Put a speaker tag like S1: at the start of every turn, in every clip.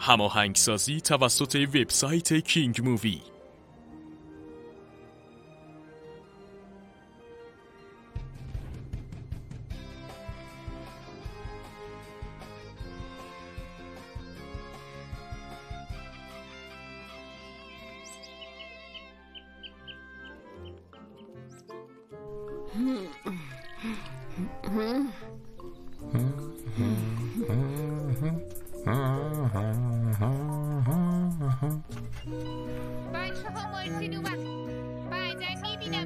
S1: هماهنگسازی توسط وبسایت کینگ مووی.
S2: بچه ها بایستید اون وقت بعدا میبینم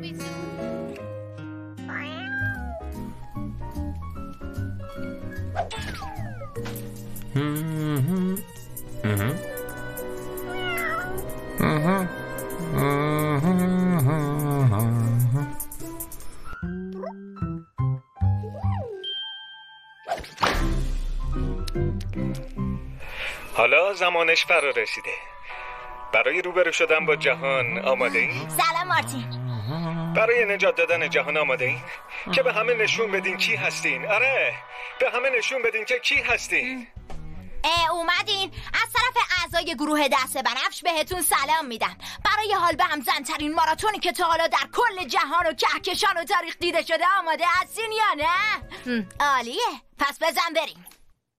S3: حالا زمانش فرا رسیده. برای روبرو شدن با جهان آماده این؟
S4: سلام مارتین.
S3: برای نجات دادن جهان آماده این؟ که به همه نشون بدین کی هستین. آره، به همه نشون بدین که کی هستین.
S4: اومدین؟ از طرف اعضای گروه دست بنفش بهتون سلام میدم. برای حال به هم زن‌ترین ماراتونی که تا حالا در کل جهان و کهکشان و تاریخ دیده شده آماده هستین یا نه؟ عالیه، پس بزن بریم.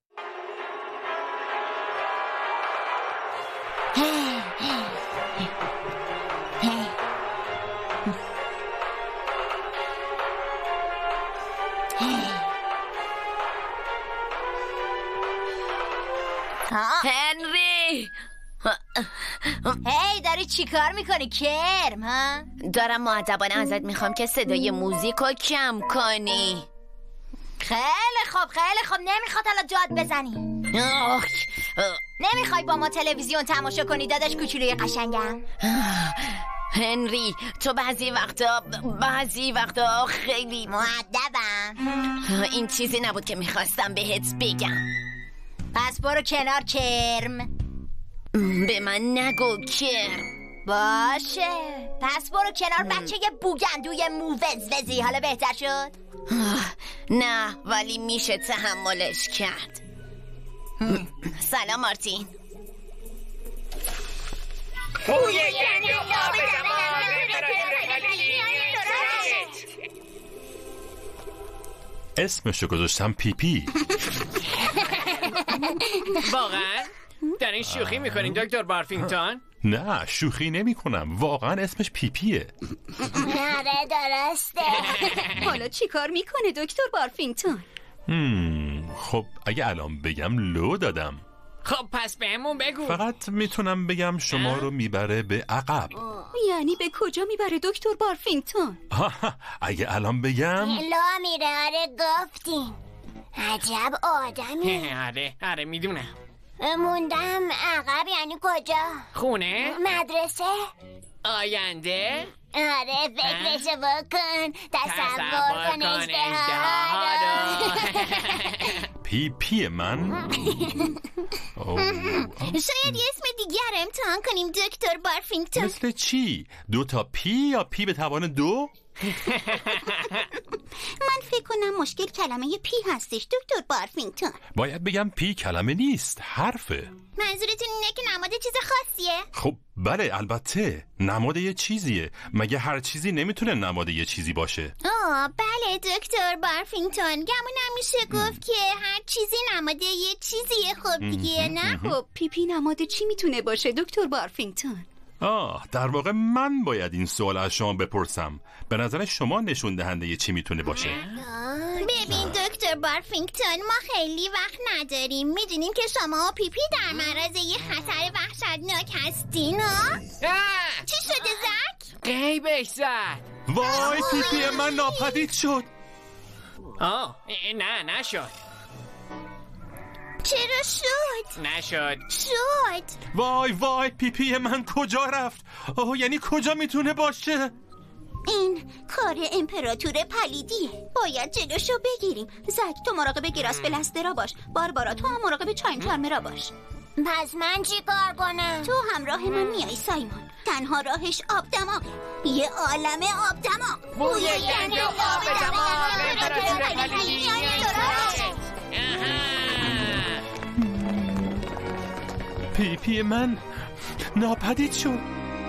S5: هنری،
S4: هی داری چی کار میکنی کرم؟ ها؟
S5: دارم مؤدبانه ازت میخوام که صدای موزیکو کم کنی.
S4: خیلی خوب نمیخواد حالا داد بزنی. نمیخوای با ما تلویزیون تماشا کنی داداش کوچولوی قشنگم؟
S5: هنری، تو بعضی وقتا خیلی
S4: مؤدبم.
S5: این چیزی نبود که میخواستم بهت بگم.
S4: پس برو کنار کرم.
S5: به من نگو کرم.
S4: باشه، پس برو کنار بچه یه بوگندوی مووزوزی. حالا بهتر شد؟
S5: نه، ولی میشه تحملش کرد. سلام مارتین.
S1: اسمشو گذاشتم پیپی.
S6: واقعا؟ دارین شوخی میکنین دکتر بارفینگتون؟
S1: نه شوخی نمی کنم، واقعا اسمش پیپیه.
S4: آره درسته.
S7: حالا چی کار میکنه دکتر بارفینگتون؟
S1: خب اگه الان بگم لو دادم.
S6: خب پس بهمون بگو.
S1: فقط میتونم بگم شما رو میبره به عقب.
S7: یعنی به کجا میبره دکتر بارفینگتون؟
S1: اگه الان بگم
S4: لا میره. آره گفتین. عجب آدمی.
S6: آره میدونم.
S4: موندم عقب یعنی کجا؟
S6: خونه؟
S4: مدرسه؟
S6: آینده؟
S4: آره فکرشو بکن. تصور کن اشتها رو.
S1: پیپی من؟
S4: شاید یه اسم دیگه رو امتحان کنیم دکتر بارفینگتون.
S1: مثل چی؟ 2 تا پی یا پی به توان 2؟
S7: من فکر کنم مشکل کلمه پی هستش دکتر بارفینگتون.
S1: باید بگم پی کلمه نیست، حرفه.
S4: منظورتون اینه که نماد چیز خاصیه؟
S1: خب بله البته، نماد یه چیزیه. مگه هر چیزی نمیتونه نماد یه چیزی باشه؟
S4: بله دکتر بارفینگتون، گمون نمیشه گفت که هر چیزی نماد یه چیزیه. خب دیگه نه؟
S7: خب پیپی نماد چی میتونه باشه دکتر بارفینگتون؟
S1: در واقع من باید این سوال از شما بپرسم. به نظر شما نشون دهنده چی میتونه باشه؟
S4: ببین دکتر بارفینگتون، ما خیلی وقت نداریم. میدونیم که شما و پیپی در معرض یه خطر وحشتناک هستین. چی شده زک؟
S6: غیبش زد.
S1: وای پیپی من ناپدید شد.
S6: نه نشد.
S4: چرا شد؟
S6: نشد.
S4: شد.
S1: وای پیپی من کجا رفت؟ یعنی کجا میتونه باشه؟
S7: این کار امپراتور پلیدیه. باید جلوشو بگیریم. زک تو مراقب گراس پلاسترا باش. باربارا تو هم مراقب چاین چارمرا باش.
S4: پس من چی کار کنم؟
S7: تو همراه من میای سایمون. تنها راهش آب دماغ. یه عالم آب دماغ.
S6: بوی گند آب دماغ امپراتور پلیدی.
S1: پیپی من ناپدید شد،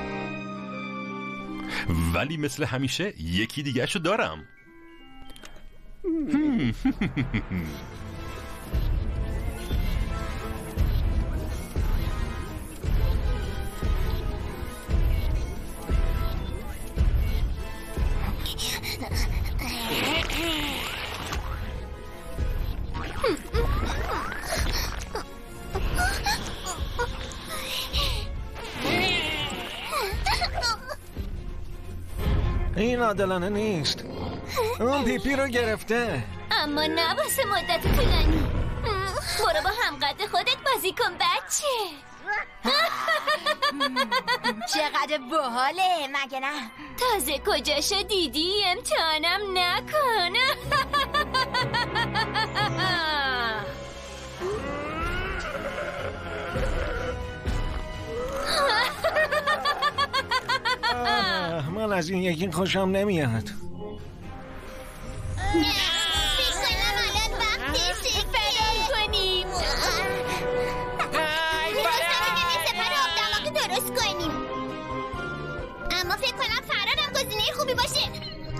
S1: ولی مثل همیشه یکی دیگه شو دارم.
S8: این عادلانه نیست. اون پیپی رو گرفته.
S7: اما نه واسه مدت طولانی. برو با همقدر خودت بازی کن بچه.
S4: چقدر باحاله مگه نه؟
S7: تازه کجاشو دیدی؟ امتحانم نکن.
S8: من از این یکی خوشم نمیاد.
S7: اما فکر کنم فرارم گزینه خوبی باشه.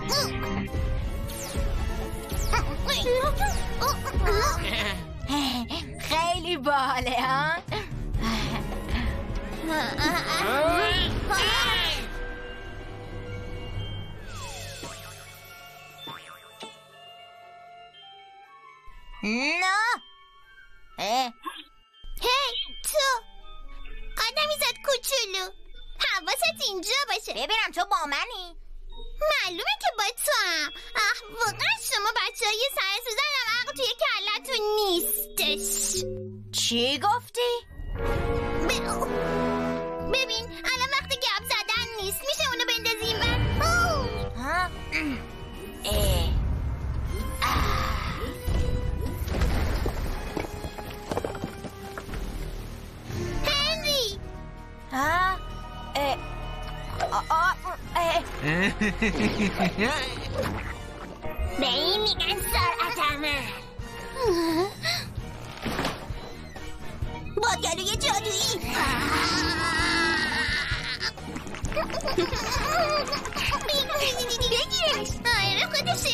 S4: خیلی باحاله ها. نه.
S7: هی تو آدمی زد کوچولو، حواست اینجا باشه.
S4: ببینم تو با منی؟
S7: معلومه که با تو هم. واقعا شما بچه های سرسوزن هم عقل توی کلتون نیستش.
S4: چی گفتی؟
S7: ببین الان وقت گپ زدن نیست، میشه اونو بندازیم من؟
S4: ها؟
S7: هنری
S4: ها؟
S7: به این میگن سرعت عمل. بادگلوی جادویی. بگیرش. آره خودشه،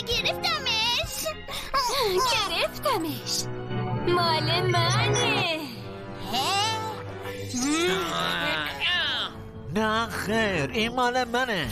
S7: گرفتمش. مال منه.
S8: نه خیر، این مال منه.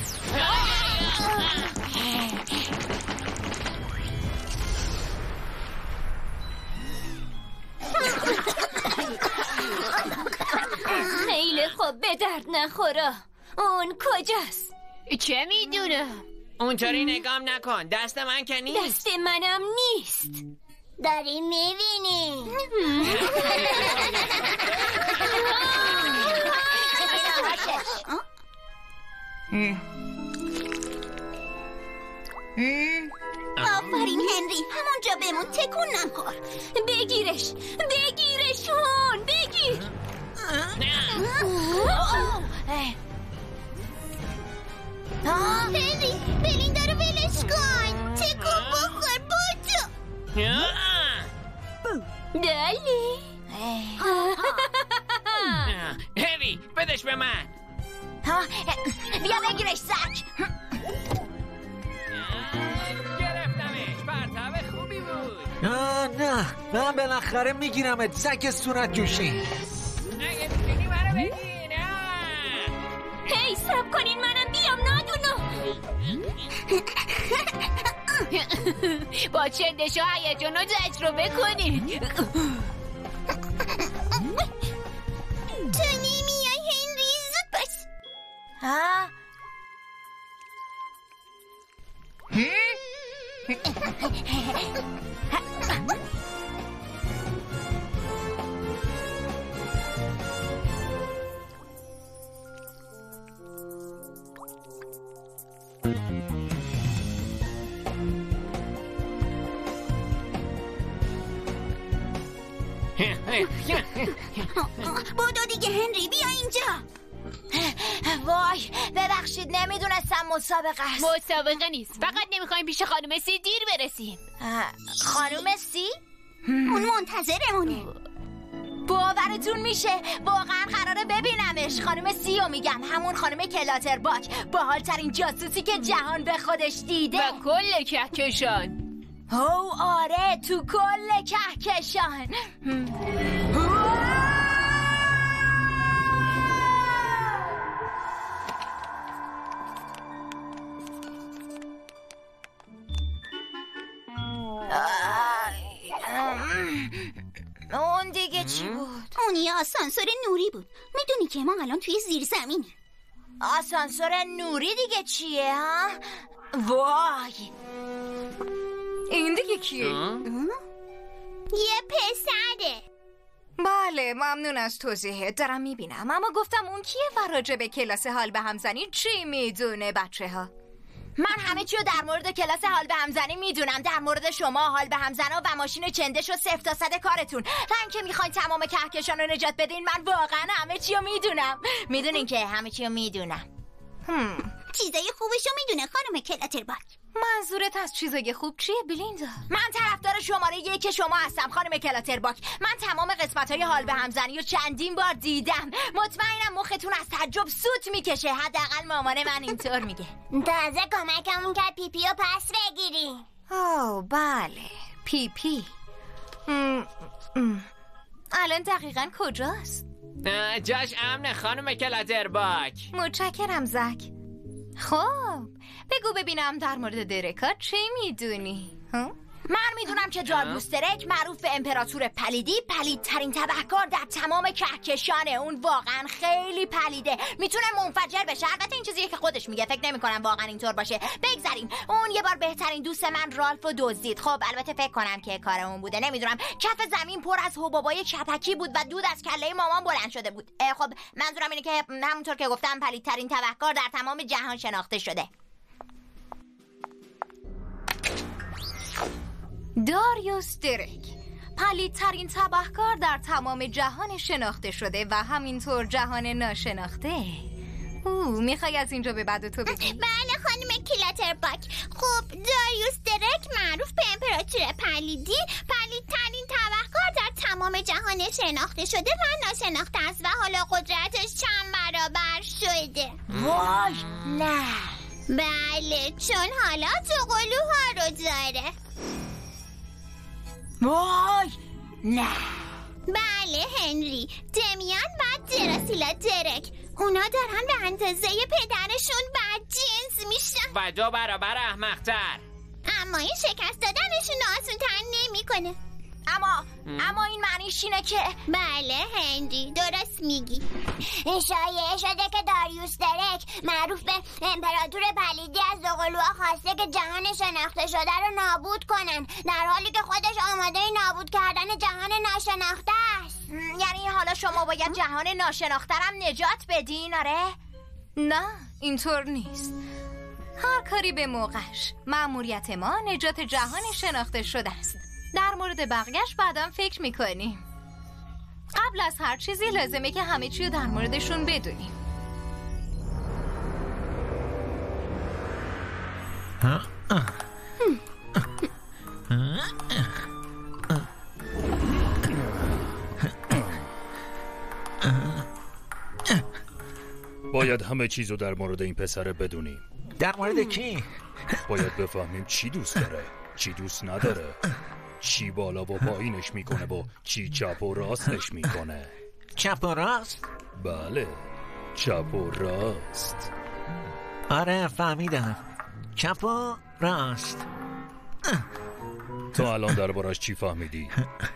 S7: خیلی خوب، به درد نخورا. اون کجاست؟
S5: چه میدونم؟
S6: اونطوری نگام نکن، دست من که نیست.
S7: دست منم نیست. داری میبینی؟ آفرین هنری، همونجا بمون، تکون نخور. بگیرشون، بگیر. هنری، بلیندا رو ولش کن. تکون بخور، بودو. دالی.
S6: هری بدش به من.
S4: بیا بگیرش زک.
S6: گرفتمش، پرتاب خوبی بود.
S8: نه من بالاخره میگیرمت زک صورت جوشی.
S6: اگه میتونی منو بگیر.
S7: هی سب کنین منم بیام نادونو.
S5: با چندش و هیجان رو تجربه کنین.
S7: تو نمیای هنری، زود باش.
S4: ها؟
S7: بودو دیگه هنری، بیا اینجا.
S4: وای ببخشید، نمیدونستم مسابقه است.
S5: مسابقه نیست، فقط نمیخوایم پیش خانم سی دیر برسیم.
S4: خانوم سی؟
S7: اون منتظرمونه.
S4: باورتون میشه واقعا قراره ببینمش. خانم سیو میگم، همون خانم کلاترباک، باحال‌ترین جاسوسی که جهان به خودش دیده.
S6: و کل کهکشان.
S4: آره، تو کل کهکشان. اون دیگه چی بود؟
S7: اون یه آسانسور نوری بود. میدونی که ما الان توی زیر زمینیم.
S4: آسانسور نوری دیگه چیه ها؟ وای،
S9: این دیگه کیه؟
S7: یه پسره.
S9: بله، ممنون از توضیحت. دارم میبینم، اما گفتم اون کیه و راجع به کلاس حال به همزنی چی میدونه بچه ها؟
S4: من همه چی رو در مورد کلاس حال به همزنی میدونم. در مورد شما، حال به همزنا و ماشین چندش و 0 تا 100 کارتون. تا که میخواین تمام کهکشان رو نجات بدین، من واقعا همه چی رو میدونم. میدونین که همه چی رو میدونم.
S7: چیزای خوبشو میدونه خانم کلاترباک.
S9: منظورت از چیزای خوب چیه بلیندا؟
S4: من طرفدار شماره 1 شما هستم خانم کلاترباک. من تمام قسمت‌های حال به همزنی رو چندین بار دیدم. مطمئنم مختون از تعجب سوت میکشه. حداقل مامان من اینطور میگه.
S7: تازه کمکمون کرد پیپی رو پس بگیریم.
S9: بله، پیپی. الان دقیقاً کجاست؟
S6: جاش امنه خانم کلاترباک.
S9: متشکرم زک. خب بگو ببینم در مورد درکا چه میدونی؟
S4: من میدونم که جاربوس درک معروف به امپراتور پلیدی، پلیدترین تبهکار در تمام کهکشانه. اون واقعا خیلی پلیده، میتونه منفجر بشه. البته این چیزیه که خودش میگه، فکر نمی‌کنم واقعا اینطور باشه. بگذاریم. اون یه بار بهترین دوست من رالف رو دزدید. خب البته فکر کنم که کار اون بوده، نمیدونم. کف زمین پر از حبابای چپکی بود و دود از کله مامان بلند شده بود. خب منظورم اینه که همونطور که گفتم پلیدترین تبهکار در تمام جهان شناخته شده.
S9: داریوس درک، پلیدترین تبهکار در تمام جهان شناخته شده و همینطور جهان ناشناخته. میخوای از اینجا به بعد تو بگی؟
S7: بله خانم کلاترباک. خب داریوس درک معروف به امپراتور پلیدی، پلیدترین تبهکار در تمام جهان شناخته شده و ناشناخته است و حالا قدرتش چند برابر شده.
S4: وای نه.
S7: بله، چون حالا دوقلوها رو داره.
S4: وای نه.
S7: بله هنری، دمیان و دراسیلا درک، اونا دارن به اندازه پدرشون بدجنس میشن
S6: و 2 برابر احمق‌تر.
S7: اما این شکست دادنشون آسون‌تر نمی‌کنه.
S4: اما این معنیش اینه که
S7: بله هنری، درست میگی. شایعه شده که داریوس درک معروف به امپراتور پلیدی از دوقلوها خواسته که جهان شناخته شده رو نابود کنن، در حالی که خودش آماده نابود کردن جهان ناشناخته است.
S4: یعنی حالا شما باید جهان ناشناخته رم نجات بدین؟ آره؟
S9: نه، اینطور نیست. هر کاری به موقعش. مأموریت ما نجات جهان شناخته شده است. در مورد بقیه‌اش بعداً فکر میکنیم. قبل از هر چیزی لازمه که همه چی رو در موردشون بدونیم.
S3: باید همه چیزو در مورد این پسره بدونیم.
S8: در مورد کی؟
S3: باید بفهمیم چی دوست داره، چی دوست نداره، چی بالا و پایینش میکنه و چی چپ و راستش میکنه.
S8: چپ و راست؟
S3: بله، چپ و راست.
S8: آره فهمیدم، چپ و راست.
S3: تو الان دربارش چی فهمیدی؟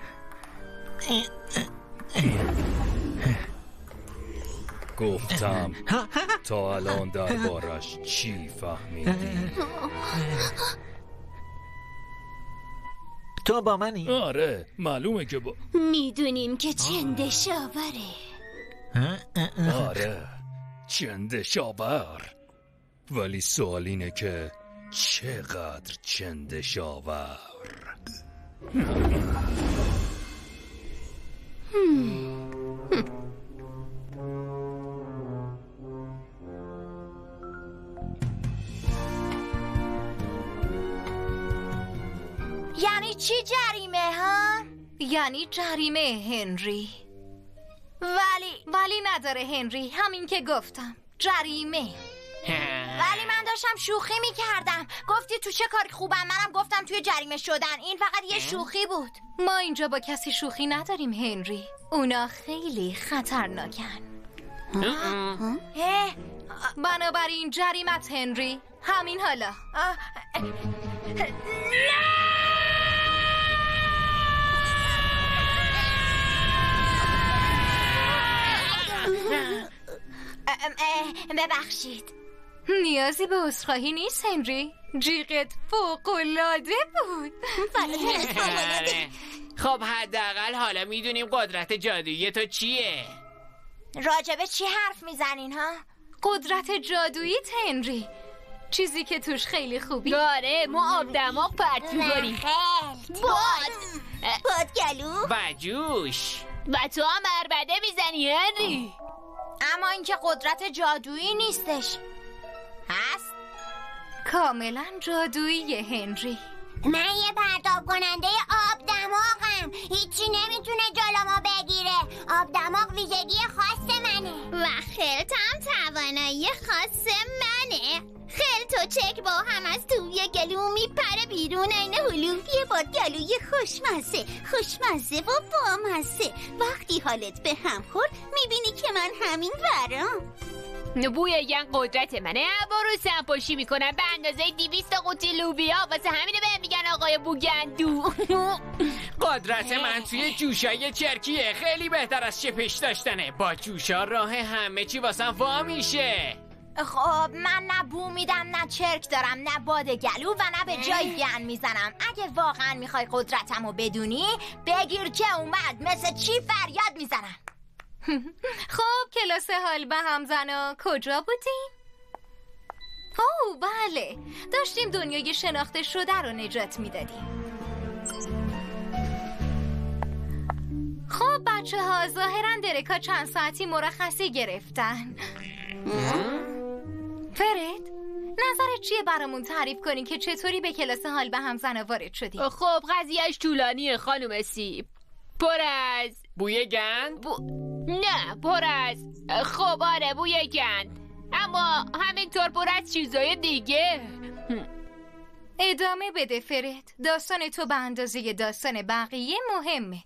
S3: گفتم تا الان دربارش چی فهمیدی؟
S8: تو با منی؟
S3: آره معلومه که
S7: میدونیم که چندشاوره.
S3: آره چندشاور، ولی سوال اینه که چقدر چندشاور؟
S4: یعنی چی جریمه ها؟
S9: یعنی جریمه هنری. حلی نداره هنری، همین که گفتم جریمه.
S4: ولی من داشتم شوخی میکردم. گفتی تو چه کاری خوبم، منم گفتم توی جریمه شدن. این فقط یه شوخی بود.
S9: ما اینجا با کسی شوخی نداریم هنری، اونا خیلی خطرناکن. بنابراین جریمت هنری، همین حالا.
S4: ببخشید.
S9: نیازی به عذرخواهی نیست هنری، جیغت فوق‌العاده بود.
S6: خب حداقل حالا میدونیم قدرت جادویی تو چیه.
S4: راجبه چی حرف میزنین ها؟
S9: قدرت جادوییت هنری، چیزی که توش خیلی خوبی.
S5: داره ما آب دماغ پرت می‌کنیم.
S7: بادگلو
S6: و جوش.
S5: و تو هم عربده میزنی هنری.
S4: اما اینکه قدرت جادویی نیستش. هست؟
S9: کاملا جادویی هنری.
S7: من یه پرتاب کننده آب دماغم. هیچی نمیتونه جلومو بگیره. آب دماغ ویژگی خاص منه و خلط هم توانایی خاص منه. خلط و چک با هم از توی گلو میپره بیرون این هلو. یه بادگلوی خوشمزه و بامزه. وقتی حالت به هم خورد میبینی که من همین ورم.
S5: بویگن قدرت منه. برو سنپاشی میکنم به اندازه 200 قوطی لوبیا. واسه همینه بهم میگن آقای بوگندو.
S6: قدرت من توی جوشای چرکیه. خیلی بهتر از چپش داشتنه. با جوشا راه همه چی واسم وا میشه.
S4: خب من نه بو میدم نه چرک دارم نه باد گلو و نه به جای گن میزنم. اگه واقعا میخوای قدرتمو بدونی بگیر که اومد. مثل چی فریاد میزنم.
S9: خب کلاس حال به هم زنا کجا بودیم؟ اوه بله، داشتیم دنیای شناخته شده رو نجات میدادیم. خب بچه ها ظاهرا درکا چند ساعتی مرخصی گرفتن. فرد نظرت چیه برامون تعریف کنی که چطوری به کلاس حال به هم زنا وارد شدی؟
S5: خب قضیهش طولانیه خانم سیب. پر از
S6: بوی گند؟
S5: نه پر از خب آره بوی گند، اما همینطور پر از چیزای دیگه.
S9: ادامه بده فرد، داستان تو به اندازه داستان بقیه مهمه.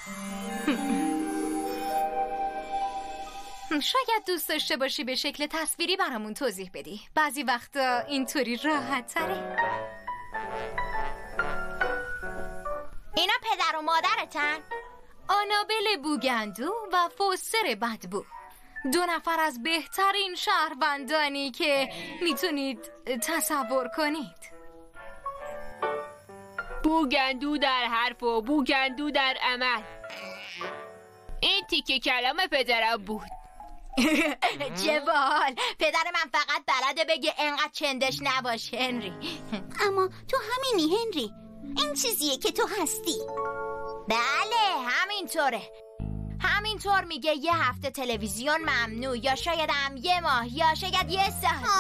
S9: شاید دوست داشته باشی به شکل تصویری برامون توضیح بدی. بعضی وقتا اینطوری راحت تره.
S4: اینا پدر و مادرتن؟
S9: آنابل بوگندو و فوستر بدبو، 2 نفر از بهترین شهروندانی که میتونید تصور کنید.
S5: بوگندو در حرف و بوگندو در عمل. این تیکه کلام پدرم بود.
S4: چه باحال. پدر من فقط بلده بگه انقدر چندش نباش هنری.
S7: اما تو همینی هنری. این چیزیه که تو هستی.
S4: بله همینطوره. همینطور میگه یه هفته تلویزیون ممنوع، یا شاید هم 1 ماه، یا شاید 1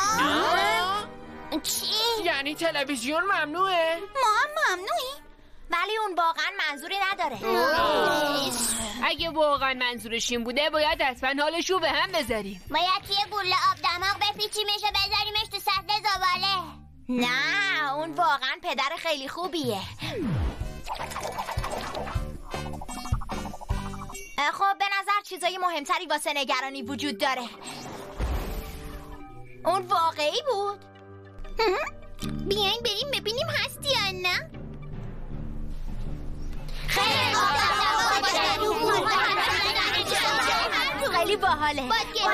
S4: سال.
S7: چی؟
S6: یعنی تلویزیون ممنوعه؟
S7: ما هم ممنوعی؟
S4: ولی اون واقعا منظوری نداره.
S5: اگه واقعا منظورش این بوده باید حتما حالشو به هم بذاریم.
S7: باید توی گوله آب دماغ بپیچیمش و بذاریمش تو سطل زباله.
S4: نه اون واقعا پدر خیلی خوبیه. خب به نظر چیزای مهمتری واسه نگرانی وجود داره. اون واقعی بود؟
S7: بیاین بریم ببینیم هستی یا نه.
S4: خیلی باحاله.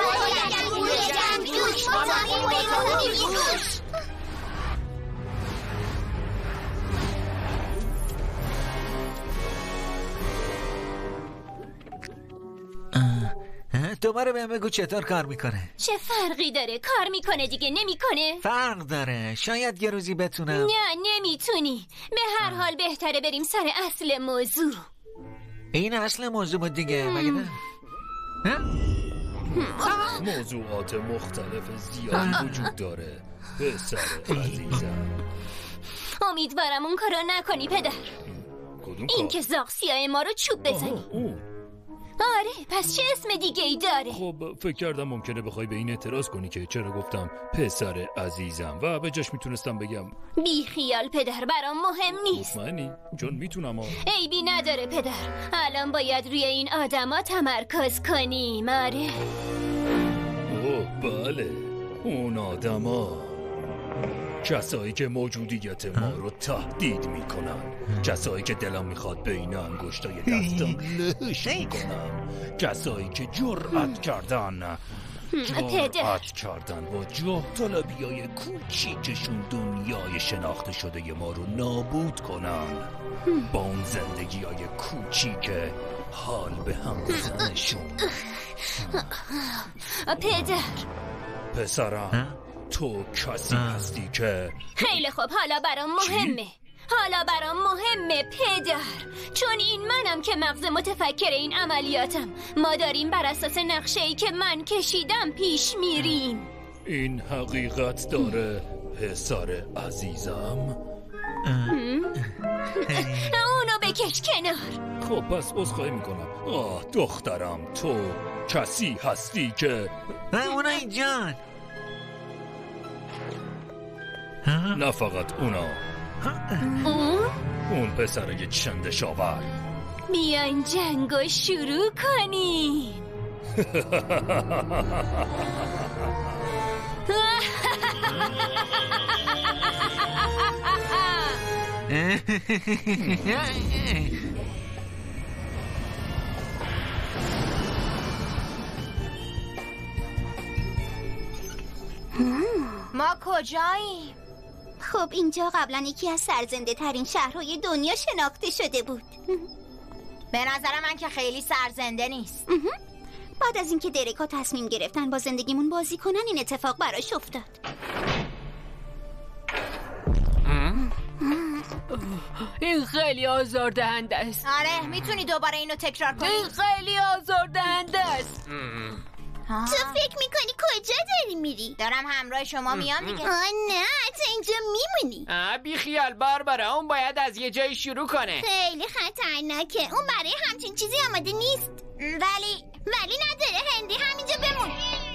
S8: دوباره بهم بگو چطور کار میکنه.
S5: چه فرقی داره؟ کار میکنه دیگه نمیکنه؟
S8: فرق داره. شاید یه روزی بتونم.
S5: نه نمیتونی. به هر حال بهتره بریم سر اصل موضوع.
S8: این اصل موضوع بود دیگه مگه نه؟
S3: موضوعات مختلف زیاد وجود داره پسر عزیزم.
S5: امیدوارم اون کارو نکنی پدر.
S3: کدوم
S5: این
S3: کار؟
S5: که زاغ سیاه ما رو چوب بزنی.
S4: آره، پس چه اسم دیگه ای داره؟
S3: خب فکر کردم ممکنه بخوای به این اعتراض کنی که چرا گفتم پسر عزیزم و به جاش میتونستم بگم
S4: بی خیال پدر، برام مهم نیست.
S3: مطمئنی؟ چون میتونم
S4: عیبی نداره پدر. الان باید روی این آدما تمرکز کنیم. آره.
S3: اوه بله، اون آدما کسایی که موجودیت ما رو تهدید میکنن، کسایی که دلم میخواد بین انگشتای دستم لهش میکنم، کسایی که جرأت کردن با جاه طلبیای کوچیکشون دنیای شناخته شده ما رو نابود کنن، با اون زندگیای کوچیک حال به هم زنشون.
S4: پدر
S3: پسرم، تو کسی هستی که
S4: خیلی خوب، حالا برام مهمه پدر، چون این منم که مغز متفکر این عملیاتم. ما داریم بر اساس نقشه‌ای که من کشیدم پیش میریم.
S3: این حقیقت داره پسر عزیزم.
S4: اونو بکش کنار.
S3: خب پس عذرخواهی میکنم. دخترم، تو کسی هستی که
S8: اونایی جان.
S3: نه فقط اونا، اون پسرای چند شاور.
S4: بیاین جنگو شروع کنیم.
S9: ما کجاییم؟
S7: خب اینجا قبلا یکی از سرزنده ترین شهرهای دنیا شناخته شده بود.
S9: به نظر من که خیلی سرزنده نیست.
S7: بعد از اینکه درکا تصمیم گرفتن با زندگیمون بازی کنن، این اتفاق براش افتاد.
S5: این خیلی آزاردهنده است.
S9: آره، میتونی دوباره اینو تکرار کنی؟
S5: این خیلی آزاردهنده است.
S7: تو فکر میکنی کجا داری میری؟
S9: دارم همراه شما میام دیگه.
S7: نه، تو اینجا میمونی.
S6: بی خیال باربارا، اون باید از یه جایی شروع کنه.
S7: خیلی خطرناکه، اون برای همچین چیزی آماده نیست. ولی نداره. هندی همینجا بمون.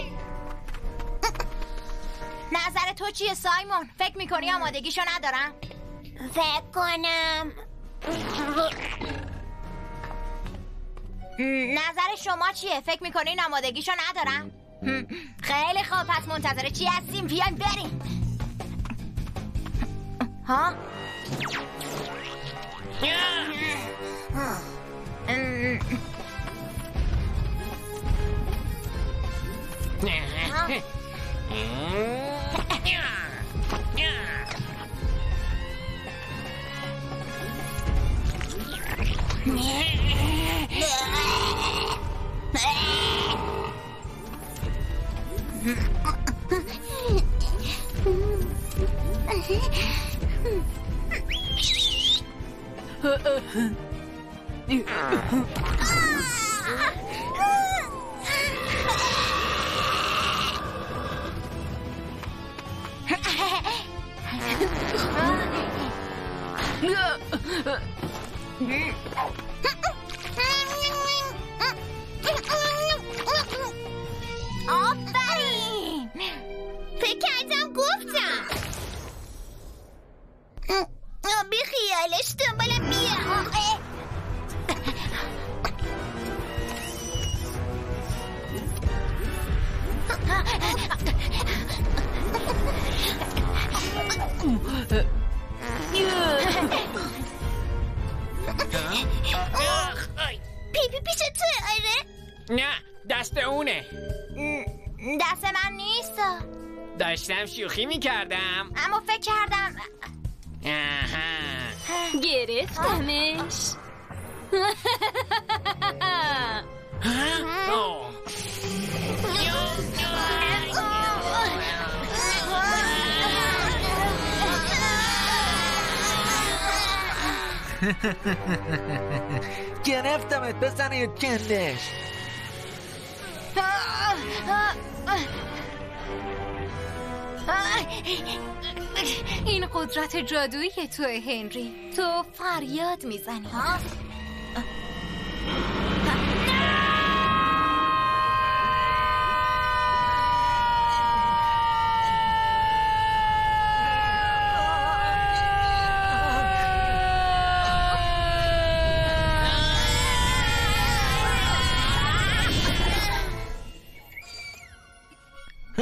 S9: نظر تو چیه سایمون؟ فکر میکنی آمادگیشو ندارم؟
S7: فکر کنم
S9: نظر شما چیه؟ فکر میکنین آمادگیشو ندارم؟ خیلی خوب، پس منتظر چی هستیم؟ بیاین بریم. ها؟
S7: آفرین. فکر کردم گفتم. بی خیالش، دنبالم بیا. پیپی پیش تو؟ آره؟
S6: نه، دست اونه.
S9: دست من نیست.
S6: داشتم شوخی میکردم.
S9: اما فکر کردم
S4: گرفتمش.
S8: گرفتمت، بزنه یه کندش.
S9: این قدرت جادویی که توی هنری، تو فریاد میزنی.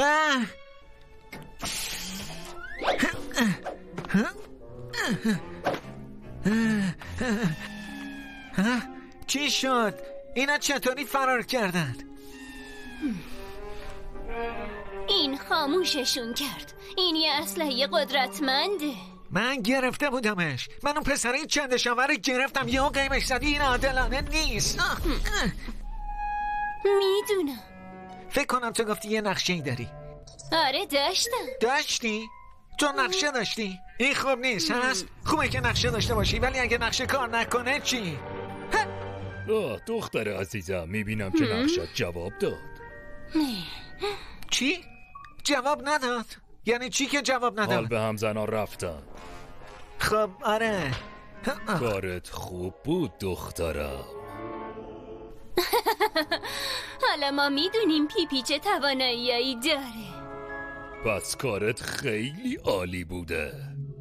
S8: چی شد؟ اینا چطوری فرار کردن؟
S10: این خاموششون کرد. این یه اسلحه قدرتمنده.
S8: من گرفته بودمش. من اون پسره چند شاور گرفتم یهو قیمش زدی. این عادلانه نیست.
S10: میدونم.
S8: فکر کنم تو گفتی یه نقشه‌ای داری.
S10: آره داشتم.
S8: داشتی؟ تو نقشه داشتی؟ این خوب نیست هست؟ خوبه که نقشه داشته باشی ولی اگه نقشه کار نکنه چی؟
S3: دختر عزیزم میبینم که نقشت جواب داد.
S8: چی؟ جواب نداد؟ یعنی چی که جواب نداد؟
S3: حال به هم زنان رفتن.
S8: خب آره.
S3: کارت خوب بود دخترم.
S10: حالا ما میدونیم پیپی چه تواناییایی داره.
S3: پس کارت خیلی عالی بوده.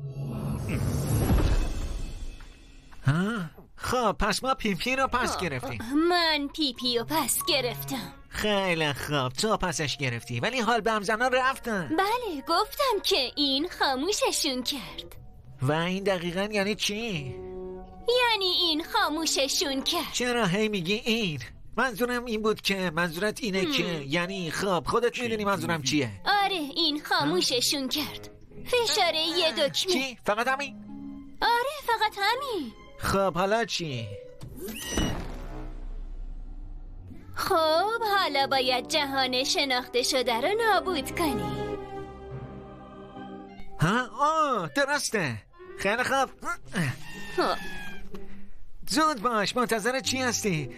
S8: خب پس ما پیپی رو پس گرفتیم.
S10: من پیپی رو پس گرفتم.
S8: خیلی خوب تو پسش گرفتی ولی حال به هم زنان رفتن.
S10: بله گفتم که این خاموششون کرد.
S8: و این دقیقاً یعنی چی؟
S10: یعنی این خاموششون کرد.
S8: چرا هی میگی این؟ منظورم این بود که منظورت اینه که یعنی خب خودت میدونی منظورم چیه.
S10: آره این خاموششون کرد. فشار یه دکمه.
S8: چی؟ فقط همین؟
S10: آره فقط همین.
S8: خب حالا چی؟
S10: خب حالا باید جهان شناخته شده رو نابود کنی.
S8: درسته. خیلی خوب. زود باش منتظر چی هستی؟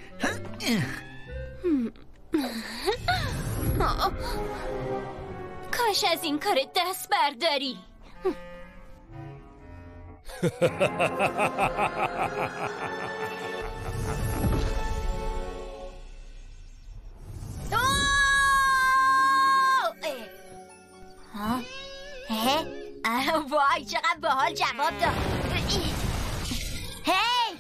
S10: کاش از این کار دست برداری.
S4: وای چقدر باحال جواب داد. هی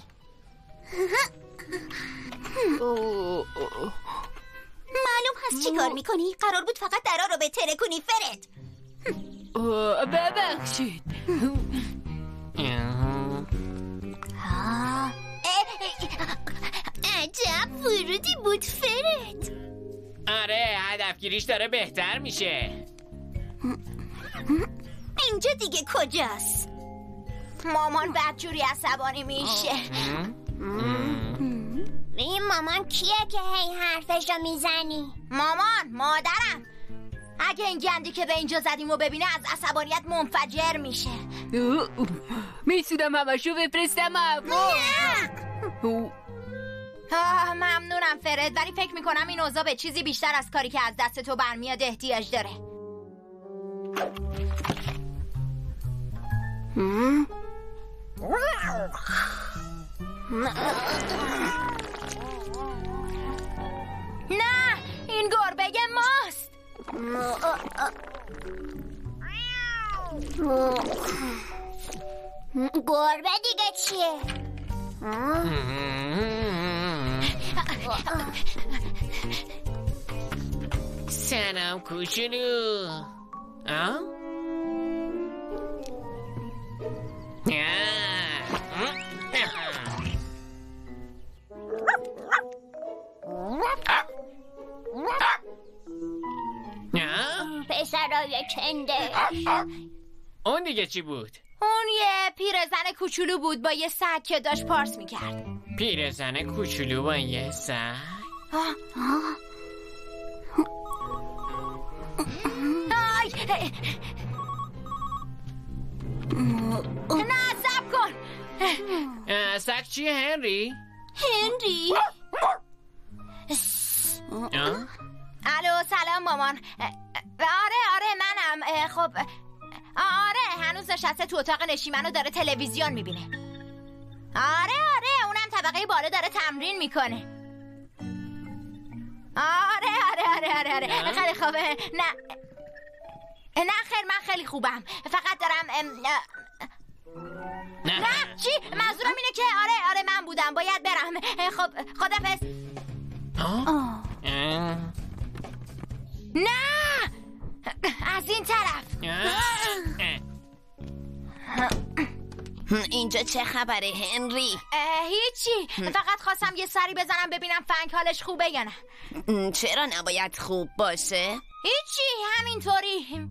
S7: معلوم هست چی کار میکنی؟ قرار بود فقط درا رو بتره کنی فرد.
S5: ببخشید.
S7: عجب ورودی بود فرد.
S6: آره هدفگیریش داره بهتر میشه.
S7: اینجا دیگه کجاست؟
S4: مامان بدجوری عصبانی میشه.
S7: این مامان کیه که هی حرفش رو میزنی؟
S4: مامان مادرم. اگه این گندی که به اینجا زدیم و ببینه از عصبانیت منفجر میشه.
S5: میتونم همشو بفرستم هوا.
S4: ممنونم فرد ولی فکر میکنم این اوضاع به چیزی بیشتر از کاری که از دست تو برمیاد احتیاج داره. نه این گربه ماست.
S7: گربه دیگه چیه؟
S6: سلام کوچولو.
S7: پسرای کنده.
S6: اون دیگه چی بود؟
S4: اون یه پیرزن کوچولو بود با یه سگ که داشت پارس میکرد.
S6: پیرزن کوچولو با یه سگ؟
S4: نه صبر کن.
S6: سگ چیه هنری؟
S10: هنری؟
S4: الو سلام مامان. آره منم. خب آره هنوز نشسته تو اتاق نشیمن و داره تلویزیون میبینه. آره اونم طبقه بالا داره تمرین میکنه. آره خیلی خوبه. نه خیر من خیلی خوبم. فقط دارم نه چی؟ منظورم اینه که آره من بودم باید برم. خب خدافظ. نه از این طرف.
S11: اینجا چه خبره هنری؟
S4: هیچی، فقط خواستم یه سری بزنم ببینم فنگ حالش خوبه یا نه.
S11: چرا نباید خوب باشه؟
S4: هیچی، همینطوری.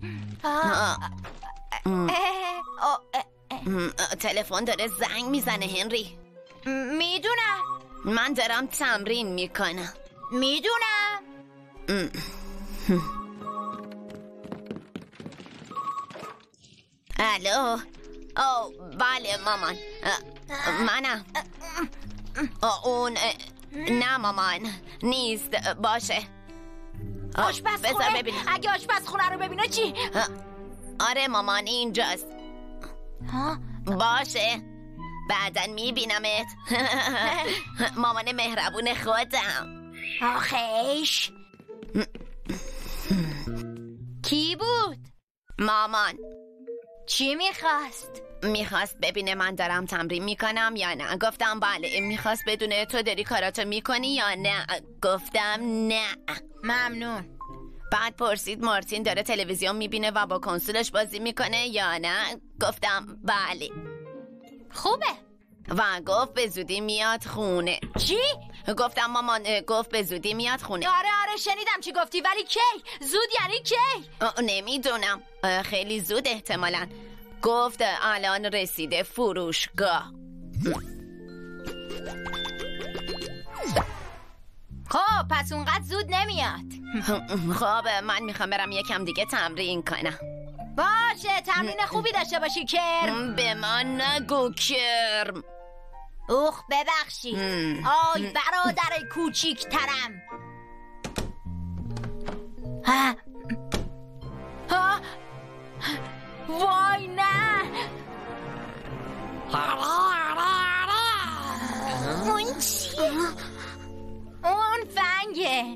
S11: تلفن داره زنگ میزنه هنری.
S4: میدونم.
S11: من دارم تمرین میکنم.
S4: میدونم.
S11: الو. بله مامان. منم. اون نه مامان نیست. باشه.
S4: آشپزخونه. اگه آشپزخونه رو ببینه چی؟
S11: آره مامان اینجاست. باشه بعدن میبینمت. مامان مهربون خودم.
S4: آخیش. کی بود؟
S11: مامان.
S4: چی میخواست؟
S11: میخواست ببینه من دارم تمرین میکنم یا نه. گفتم بله. میخواست بدونه تو داری کاراتو میکنی یا نه. گفتم نه.
S4: ممنون.
S11: بعد پرسید مارتین داره تلویزیون میبینه و با کنسولش بازی میکنه یا نه. گفتم بله.
S4: خوبه.
S11: و گفت به زودی میاد خونه.
S4: چی؟
S11: گفتم مامان گفت به زودی میاد خونه.
S4: آره شنیدم چی گفتی، ولی کی؟ زود یعنی کی؟
S11: نمیدونم. خیلی زود احتمالاً. گفت الان رسیده فروشگاه.
S4: خب پس اونقدر زود نمیاد.
S11: خب من میخوام برم یکم دیگه تمرین کنم.
S4: باشه تمرین خوبی داشته باشی کرم.
S11: به من نگو کرم.
S4: اوخ ببخشید. آی برادر کوچیکترم. وای نه.
S7: اون چیه؟
S4: اون فنگه.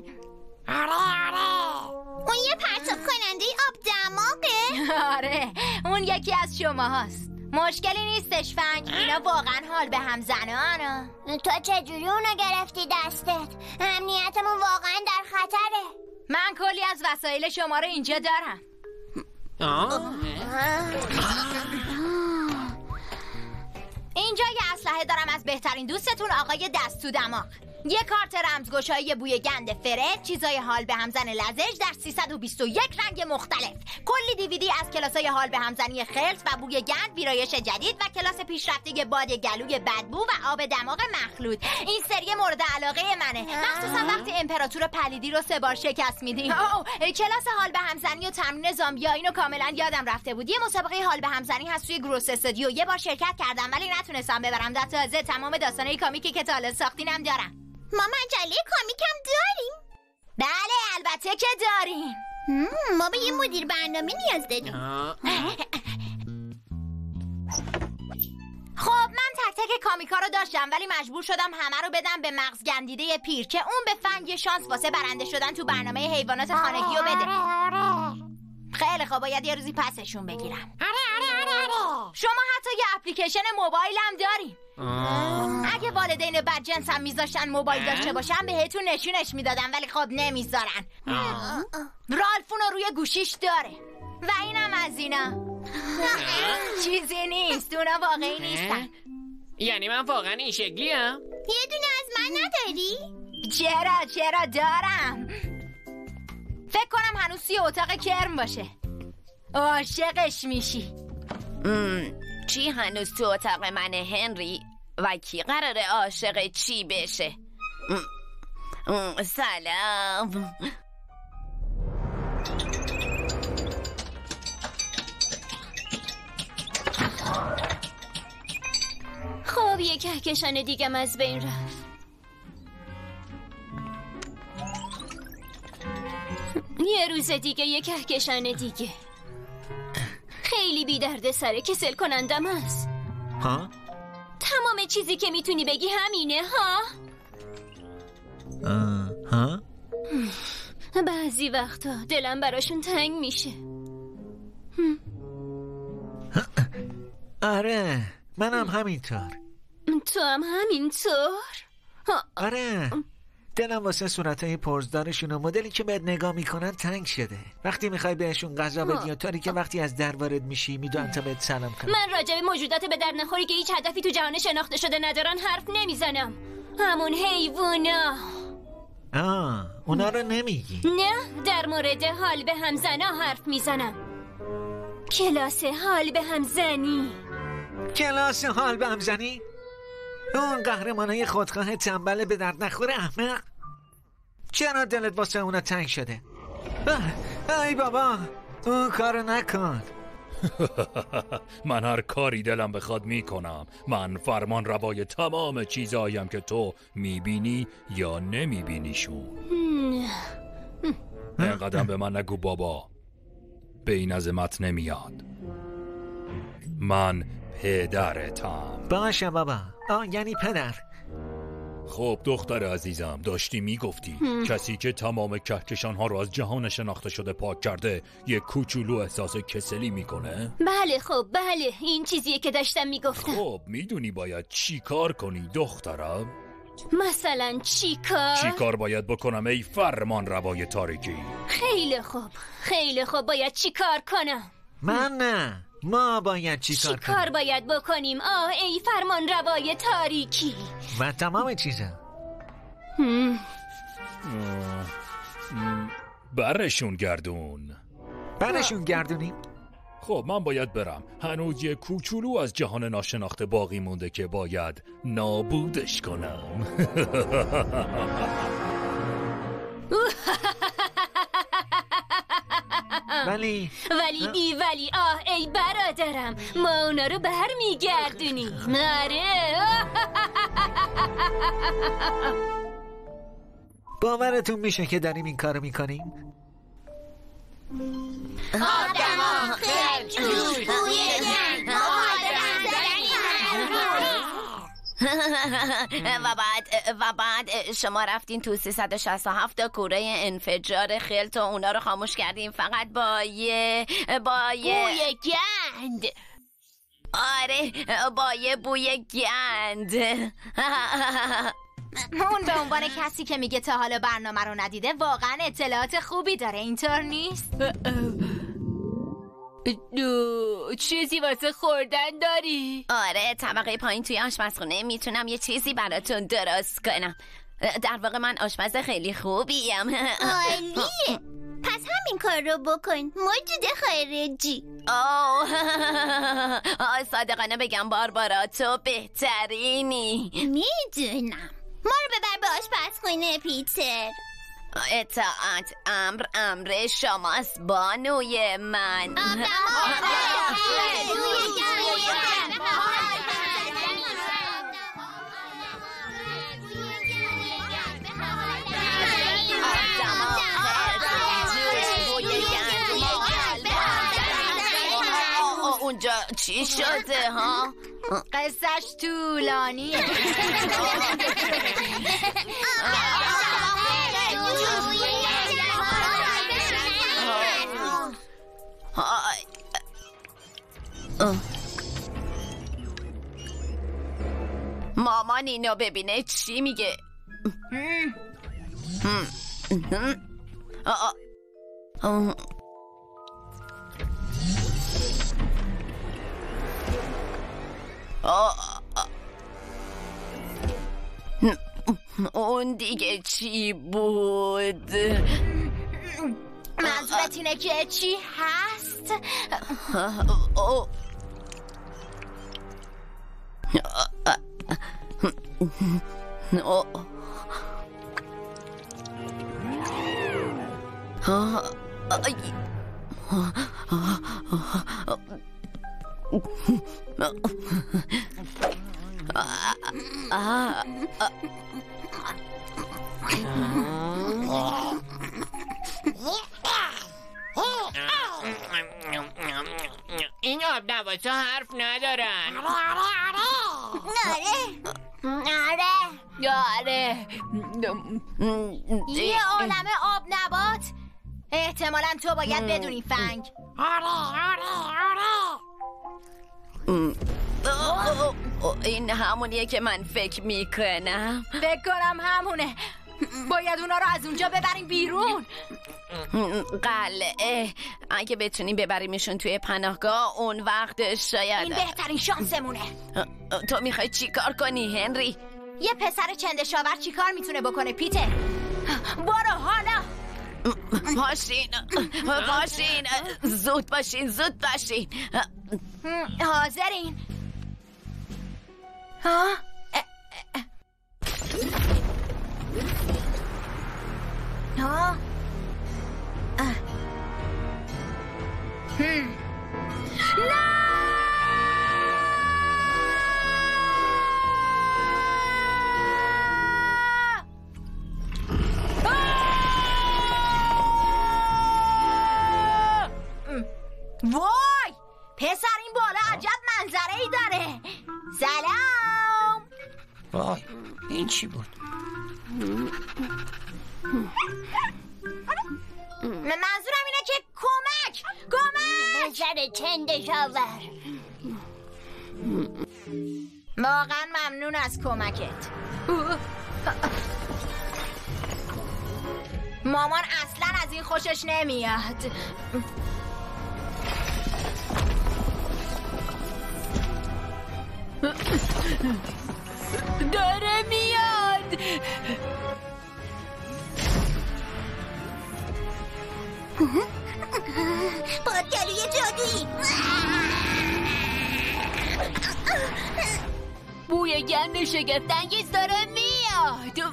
S7: اون یه پرتاب کننده آب دماغه؟
S4: آره اون یکی از شما هست. مشکلی نیستش فنگ. اینا واقعا حال به هم زنه.
S7: تو چجوری اونو گرفتی دستت؟ امنیتمون واقعا در خطره.
S4: من کلی از وسایل شما رو اینجا دارم. اینجا یه اسلحه دارم از بهترین دوستتون آقای دست تو دماغ. یه کارت رمزگشایی بوی گند فرد، چیزای حال به همزن لزج در 321 رنگ مختلف، کلی دیویدی از کلاسای حال به همزنی خلط و بوی گند ویرایش جدید و کلاس پیشرفته باد گلوی بدبو و آب دماغ مخلوط. این سری مورد علاقه منه، مخصوصا وقتی امپراتور پلیدی رو 3 بار شکست میدیم. کلاس حال به همزنی و تمرین زامبیا اینو کاملا یادم رفته بود. یه مسابقه حال به همزنی هست توی گروس استودیو. یه بار شرکت کردم ولی نتونستم ببرم. در تازه تمام داستانای کامیکی که تا حالا ساختینم دارم.
S7: ما مجله کامیکم داریم؟
S4: بله البته که داریم.
S7: ما به یه مدیر برنامه نیاز داریم.
S4: خب من تک تک کامیکا رو داشتم ولی مجبور شدم همه رو بدم به مغز گندیده پیر که اون به فنگ شانس واسه برنده شدن تو برنامه حیوانات خانگی رو بده. خیلی خب باید یه روزی پسشون بگیرم. شما حتی یه اپلیکیشن موبایل هم داریم. اگه والدین بدجنس هم میذاشتن موبایل داشته باشن بهتون نشونش میدادن ولی خب نمیذارن. رالفون رو روی گوشیش داره و اینم از اینا. چیزی نیست، اونا واقعی نیستن.
S6: یعنی من واقعا این شکلی هم؟
S7: یه دونه از من نداری؟
S4: چرا دارم. فکر کنم هنوز توی اتاق کرم باشه. عاشقش میشی.
S11: چی هنوز تو اتاق منه هنری؟ و کی قراره عاشق چی بشه؟ سلام.
S10: خب یه کهکشان دیگم از بین رفت. یه روز دیگه یه کهکشان دیگه. خیلی بی درد سره، کسل کنندم هست.
S8: ها؟
S10: تمام چیزی که میتونی بگی همینه ها؟
S8: ها؟
S10: بعضی وقتا دلم براشون تنگ میشه.
S8: آره منم همینطور.
S10: تو هم همینطور؟
S8: آره دلم واسه صورتهای پرزدارشون و مدلی که بهت نگاه میکنن تنگ شده. وقتی میخوای بهشون غذا بدی یا طوری که وقتی از در وارد میشی میدونن تا بهت سلام کنن.
S10: من راجع به موجودات به در نخوری که هیچ هدفی تو جهان شناخته شده ندارن حرف نمیزنم. همون حیوونا.
S8: اونا رو نمیگی؟
S10: نه، در مورد حال به هم زنا حرف میزنم. کلاس حال به هم زنی.
S8: کلاس حال به هم زنی؟ اون قهرمانای خودخواه تنبل به درد نخور احمق. چرا دلت واسه اونا تنگ شده؟ ای بابا اون کارو نکن.
S3: من هر کاری دلم بخواد میکنم. من فرمان روای تمام چیزهایم که تو میبینی یا نمیبینیشون. اینقدر به من نگو بابا، به این عظمت نمیاد. من پدرتم.
S8: باشه بابا. یعنی پدر.
S3: خب دختر عزیزم، داشتی میگفتی کسی که تمام کهکشان‌ها رو از جهان شناخته شده پاک کرده یک کوچولو احساس کسلی میکنه؟
S10: بله خب بله، این چیزیه که داشتم میگفتم.
S3: خب میدونی باید چی کار کنی دخترم؟
S10: مثلا چی کار
S3: باید بکنم ای فرمان روای تاریکی؟
S10: خیلی خوب باید چی کار کنم؟
S8: من نه، ما باید چی کار
S10: باید بکنیم ای فرمان روای تاریکی؟
S8: و تمام چیزا.
S3: برشون
S8: گردونیم.
S3: خب من باید برم. هنوز یه کوچولو از جهان ناشناخته باقی مونده که باید نابودش کنم.
S8: ولی
S10: ای برادرم، ما اونا رو برمیگردونیم. آره.
S8: باورتون میشه که داریم این کارو میکنیم؟
S7: آدما خرجوش بوی زن
S11: و بعد شما رفتین تو 367 تا کوره انفجار خلط و اونا رو خاموش کردین فقط با یه
S5: بوی گند.
S11: آره، با یه بوی گند.
S4: اون به عنوان کسی که میگه تا حالا برنامه رو ندیده واقعا اطلاعات خوبی داره، اینطور نیست؟
S5: چیزی واسه خوردن داری؟
S11: آره، طبقه پایین توی آشپزخونه میتونم یه چیزی براتون درست کنم. در واقع من آشپز خیلی خوبیم.
S7: عالیه. پس همین کار رو بکن موجود خارجی.
S11: صادقانه بگم باربارا تو بهترینی.
S7: میدونم. ما رو ببر به آشپزخونه پیتر.
S11: اطاعت امر شماست بانوی من. اونجا چی شده ها؟
S4: قصهش طولانیه.
S11: مامان اینو ببینه چی میگه؟ اون دیگه چی بود؟
S4: منظورت اینه که چی هست؟
S6: این آب نباتا حرف ندارن.
S4: آره. یه عالمه آب نبات. احتمالاً تو باید بدونی فنگ.
S11: این همونیه که من فکر میکنم.
S4: فکر کنم همونه. باید اونا رو از اونجا ببریم بیرون.
S11: قلعه اگه بتونیم ببریمشون توی پناهگاه اون وقت شاید
S4: این بهترین شانسمونه.
S11: تو میخوای چی کار کنی هنری؟
S4: یه پسر چندشاور چی کار میتونه بکنه پیتر؟ برو حالا.
S11: باشین زود باشین
S4: حاضرین؟ ها؟ ها؟ وای پسر این بالا عجب منظره ای داره. سلام.
S6: وای این چی بود؟
S4: منظورم اینه که کمک
S7: پسر چندشاور.
S4: واقعا ممنون از کمکت. مامان اصلا از این خوشش نمیاد.
S10: داره میاد.
S7: پادگلوی جادویی.
S10: بوی گند شگفت‌انگیز داره میاد.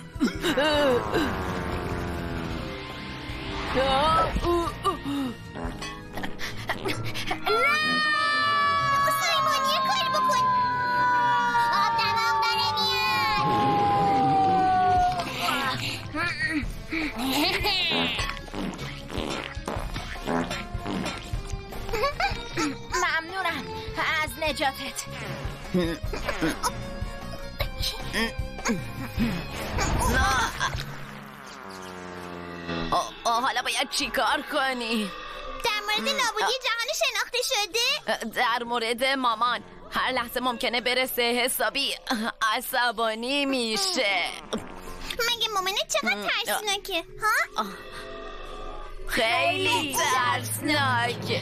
S7: سایمون یه کار بکن. آب دماغ داره میاد.
S4: ممنونم از نجاتت.
S11: حالا باید چی کار کنی؟
S7: در مورد نابودی جهان شناخته شده؟
S11: در مورد مامان هر لحظه ممکنه برسه حسابی عصبانی میشه.
S7: مگه مامانت چقدر ترسناکه ها؟
S11: خیلی ترسناک.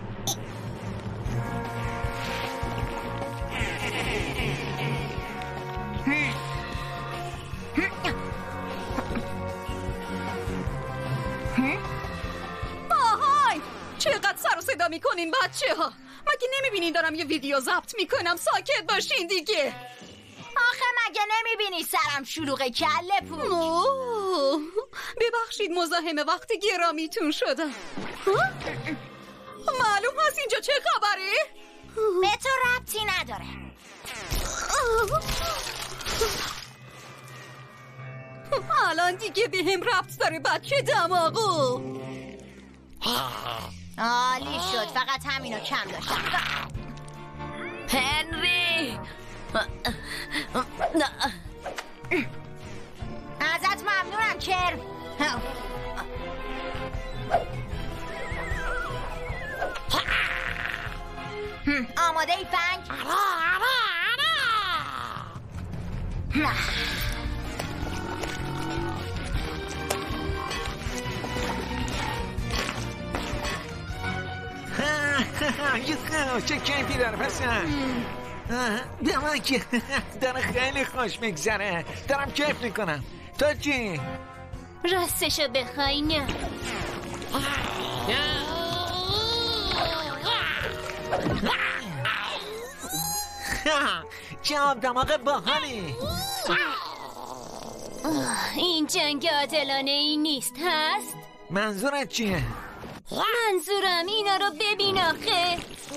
S12: آهای چقدر سر و صدا میکنین بچه ها؟ مگه نمیبینین دارم یه ویدیو ضبط میکنم؟ ساکت باشین دیگه.
S4: آخه مگه نمیبینی سرم شلوغه کله پوک؟
S12: ببخشید مزاحم وقت گرامیتون شدم. معلوم هست اینجا چه خبره؟
S4: به تو ربطی نداره.
S12: الان دیگه به هم ربط داره بچه دماغو.
S4: عالی شد، فقط همینو کم داشتم.
S11: هنری
S4: ازت ممنونم کرم. آماده ای فنگ؟
S8: چه کیفی داره پسر. داره خیلی خوش میگذره. دارم کیف میکنم. تو چی؟
S10: راستشو بخوای نه.
S8: چه آب دماغ باحالی.
S10: این جنگ عادلانه ای نیست هست؟
S8: منظورت چیه؟
S10: منظورم اینا رو ببین آخه.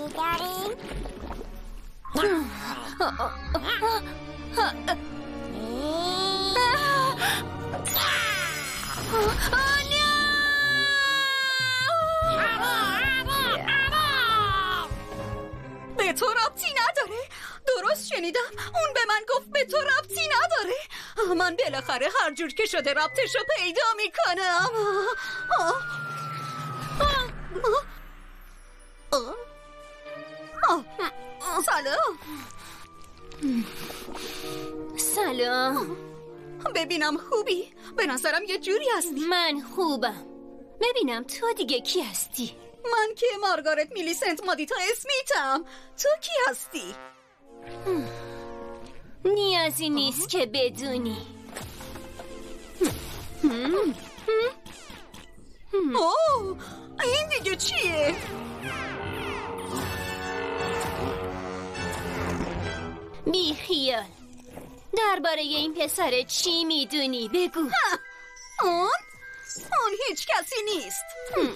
S12: به تو ربطی نداره. درست شنیدم اون به من گفت به تو ربطی نداره. من بالاخره هر جور که شده ربطش رو پیدا میکنم. سلام.
S10: سلام.
S12: ببینم خوبی؟ به نظرم یه جوری هستی.
S10: من خوبم. ببینم تو دیگه کی هستی؟
S12: من که مارگارت میلیسنت مادیتا اسمیتم. تو کی هستی؟
S10: نیازی نیست که بدونی.
S12: اوه، این دیگه چیه؟
S10: بی خیال. درباره این پسر چی میدونی؟ بگو.
S12: اون هیچ کسی نیست.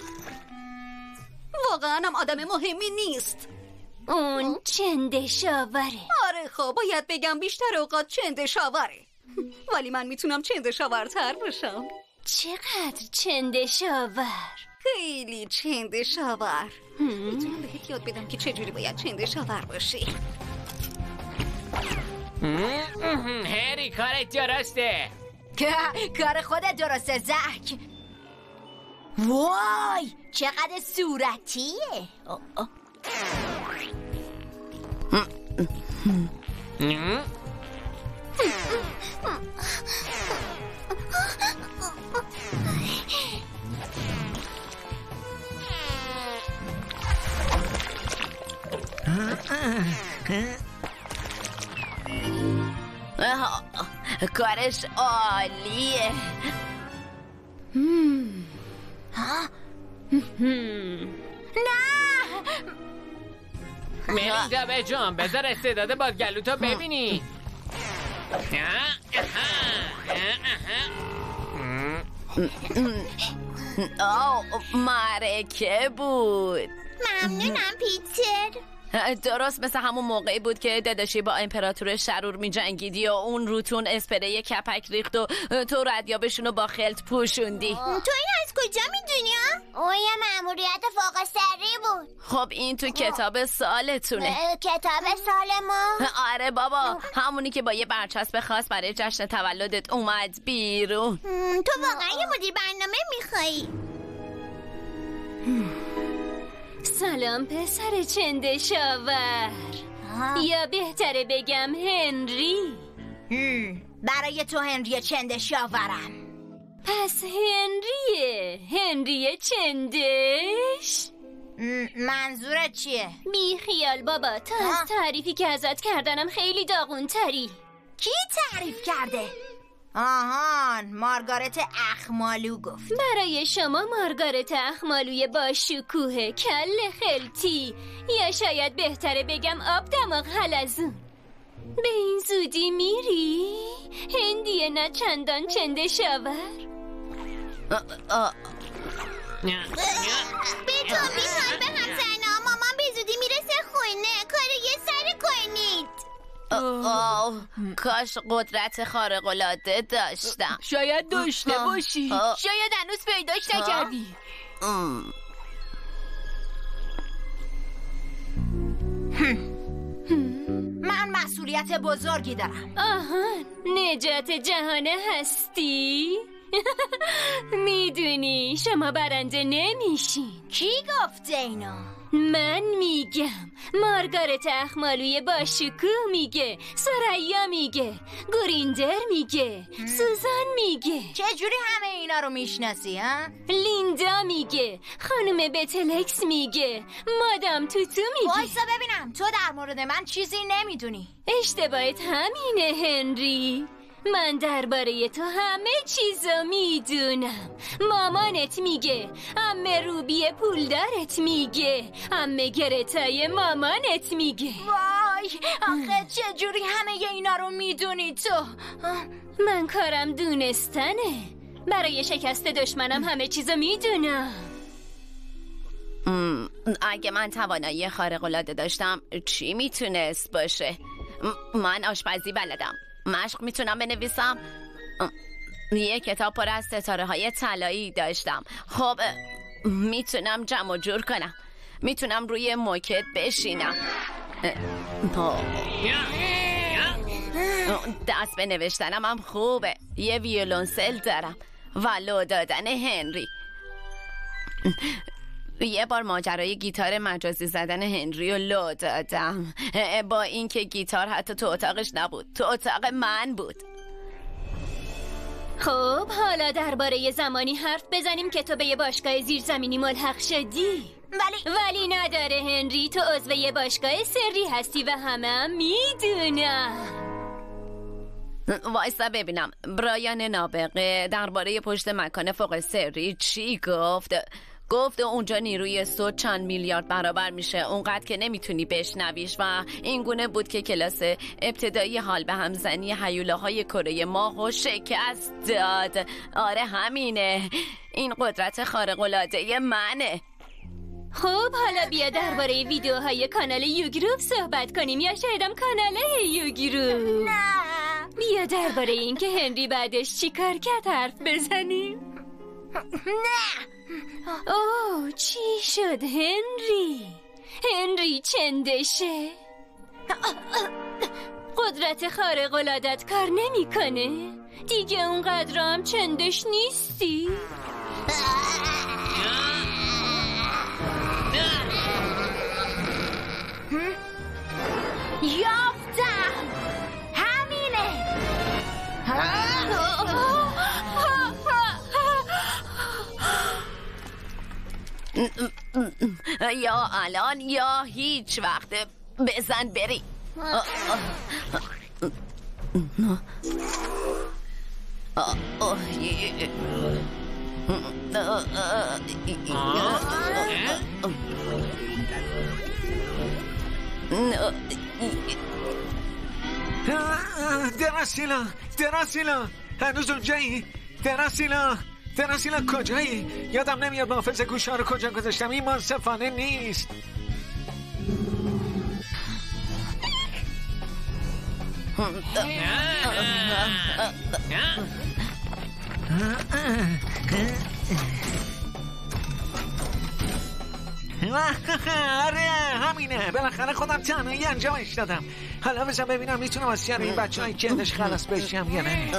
S12: واقعا هم آدم مهمی نیست.
S10: اون چندشاوره.
S12: آره خب باید بگم بیشتر اوقات چندشاوره. ولی من میتونم چندشاورتر بشم.
S10: چقدر چندشاور؟
S12: خیلی چندشاور. میتونم بهت یاد بدم که چجوری باید چندشاور باشی.
S6: هری کارت درسته.
S4: کار خودت درسته زک. وای چقدر صورتیه.
S11: کارش عالیه.
S6: مریندابه جان بذار استعداد بادگلوتو ببینی.
S11: معرکه بود.
S7: ممنونم پیتر.
S11: درست مثل همون موقعی بود که داداشی با امپراتور شرور می جنگیدی و اون روتون اسپری کپک ریخت و تو ردیابشونو با خلط پوشوندی.
S7: تو این از کجا میدونی ها؟ اون یه مأموریت فوق سری بود.
S11: خب این تو کتاب سالتونه.
S7: کتاب سال ما؟
S11: آره بابا، همونی که با یه برچسب خاص برای جشن تولدت اومد بیرون.
S7: تو واقعا یه مدیر برنامه میخوایی؟
S10: سلام پسر چندشاور. یا بهتره بگم هنری.
S4: برای تو هنری چندشاورم.
S10: پس هنری چندش؟
S4: منظورت چیه؟
S10: بی خیال بابا، تا از تعریفی که ازت کردنم خیلی داغون تری.
S4: کی تعریف کرده؟ آهان مارگارت اخمالو گفت.
S10: برای شما مارگارت اخمالوی با شکوه کل خلطی، یا شاید بهتره بگم آب دماغ حلزون. به این زودی میری؟ هندیه نه چندان چندشاور؟
S7: به تو میخوام به هم زنم. مامان به زودی میرسه خونه. کار یه سر کنید.
S11: کاش قدرت خارق‌العاده داشتم.
S5: شاید داشته باشی. شاید هنوز پیداش نکردی.
S4: من مسئولیت بزرگی دارم.
S10: آهان نجات جهان هستی؟ میدونی شما برنده نمیشین.
S4: کی گفته اینو؟
S10: من میگم. مارگارت اخمالوی با شکوه میگه، سریا میگه، گریندر میگه، سوزان میگه.
S4: چجوری همه اینا رو میشناسی ها؟
S10: لیندا میگه، خانم بتلکس میگه، مادام توتو میگه.
S4: وایسا ببینم، تو در مورد من چیزی نمیدونی.
S10: اشتباهت همینه هنری. من درباره تو همه چیزو میدونم. مامانت میگه، عمه روبی پولدارت میگه، عمه گرتای مامانت میگه.
S4: وای آخه چجوری همه اینا رو میدونی تو؟
S10: من کارم دونستنه. برای شکست دشمنم همه چیزو میدونم.
S11: اگه من توانایی خارق‌العاده داشتم چی میتونست باشه؟ من آشپزی بلدم، مشق میتونم بنویسم، یه کتاب پر از ستاره های طلایی داشتم. خب میتونم جمع و جور کنم، میتونم روی موکت بشینم، دست به نوشتنم هم خوبه، یه ویولونسل دارم و لو دادن هنری. یه بار ماجرای گیتار مجازی زدن هنری رو لو دادم، با اینکه گیتار حتی تو اتاقش نبود، تو اتاق من بود.
S10: خب حالا درباره زمانی حرف بزنیم که تو به یه باشگاه زیرزمینی ملحق شدی. ولی نداره هنری، تو عضو یه باشگاه سری هستی و همه میدونم.
S11: وایسا ببینم برایان نابغه درباره پشت مکان فوق سری چی گفت؟ گفت اونجا نیروی صوت چند میلیارد برابر میشه، اونقدر که نمیتونی بشنویش و این گونه بود که کلاس ابتدایی حال به همزنی هیولاهای کره ماهو شکست داد. آره همینه، این قدرت خارق‌العاده منه.
S10: خب حالا بیا درباره ویدیوهای کانال یوگروپ صحبت کنیم، یا شایدم کانال یوگروپ.
S4: نه
S10: بیا درباره این که هنری بعدش چی کار کرد حرف بزنیم.
S4: نه
S10: اوه چی شد هنری؟ هنری چندشه؟ قدرت خارق‌العاده‌ات کار نمی‌کنه؟ دیگه اونقدر هم چندش نیستی؟
S4: یافتم، همینه.
S11: یا الان یا هیچ وقت، بزن بری.
S8: دراسیلا هنوز اونجایی؟ دراسیلا کجایی؟ یادم نمیاد محافظ گوشا رو کجا گذاشتم، این منصفانه نیست. آره همینه، بالاخره خودم تنهایی انجامش دادم. حالا بذار ببینم میتونم از شر این بچه‌های کندش خلاص بشم یا نه.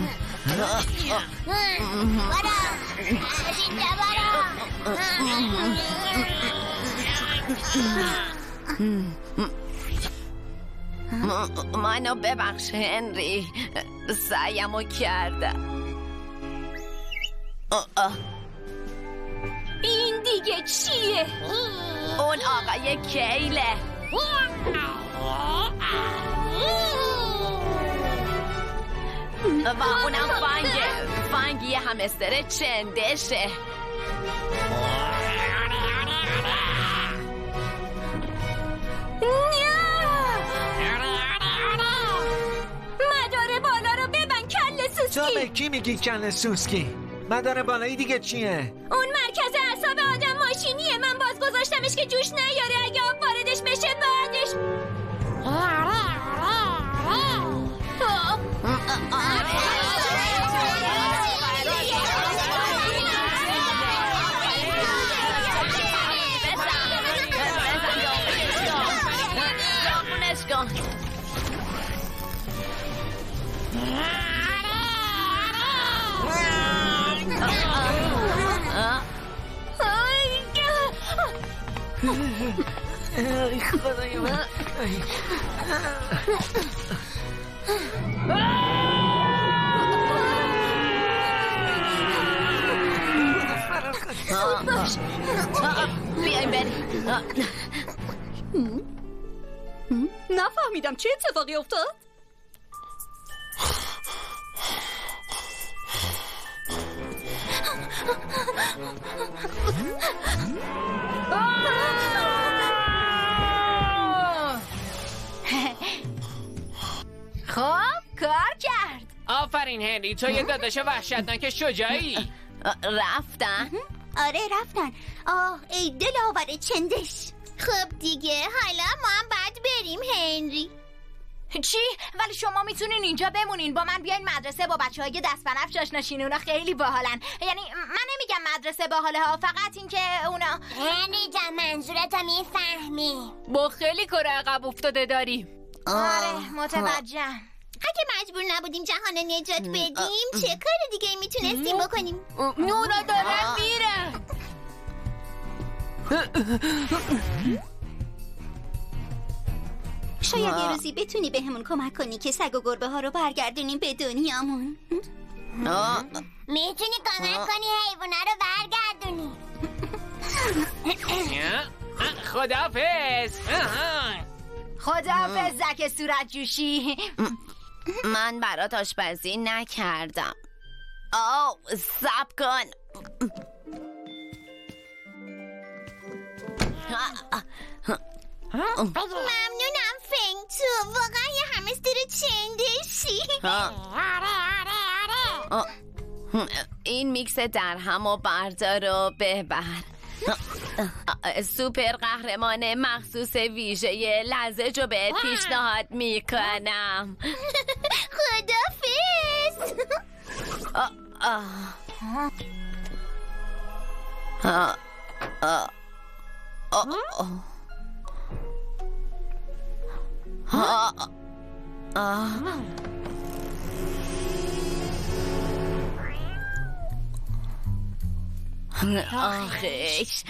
S11: منو ببخش هنری، سعیمو کردم.
S10: این دیگه چیه؟
S11: اون آقای کیله. و اونم فنگ یه همستر چندشه.
S10: مدار بالا رو ببن کله سوسکی.
S8: تو به کی میگی کله سوسکی؟ مدار بالایی دیگه چیه؟
S10: اون مرکز اعصاب آدم ماشینیه، من باز گذاشتمش که جوش نیاره، اگه آب واردش بشه بعدش.
S8: ای خدای من.
S11: بیایم بریم.
S12: نفهمیدم چه اتفاقی افتاد؟
S4: خب کار کرد.
S6: آفرین هنری، تو یه داداش وحشتناک شجاعی.
S11: رفتن؟
S7: آره رفتن. ای دل آور چندش. خب دیگه حالا ما هم باید بریم هنری.
S4: چی؟ ولی شما میتونین اینجا بمونین، با من بیاین مدرسه، با بچه‌های دست بنفش آشنا شین، اونا خیلی باحالن. یعنی من نمیگم مدرسه باحاله ها، فقط این که اونا.
S7: هنری جان منظورتو میفهمی.
S5: با خیلی کار عقب افتاده داریم.
S4: آره متوجهم.
S7: اگه مجبور نبودیم جهان نجات بدیم چه کار دیگه میتونستیم بکنیم؟
S5: اونا دارن میرن.
S12: شاید یه روزی بتونی بهمون کمک کنی که سگ و گربه ها رو برگردونیم به دنیامون.
S7: میتونی کمک کنی حیوانه رو برگردونی.
S6: خداحافظ.
S4: خداحافظ زک صورت جوشی.
S11: من برات آشپزی نکردم. صبر کن.
S7: ممنونم فنگ تو، واقعا یه همستر چندشی.
S11: این میکس درهم و بردار و ببر. سوپر قهرمان مخصوص ویژه لزج رو بهت پیشنهاد میکنم.
S7: خدافظ.
S11: آخیش.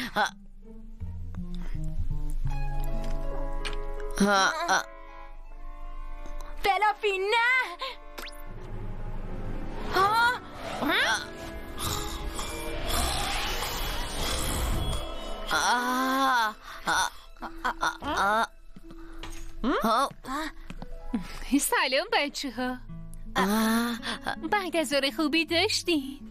S4: فلافی نه.
S5: سلام بچه ها. بعد از ظهر خوبی داشتین؟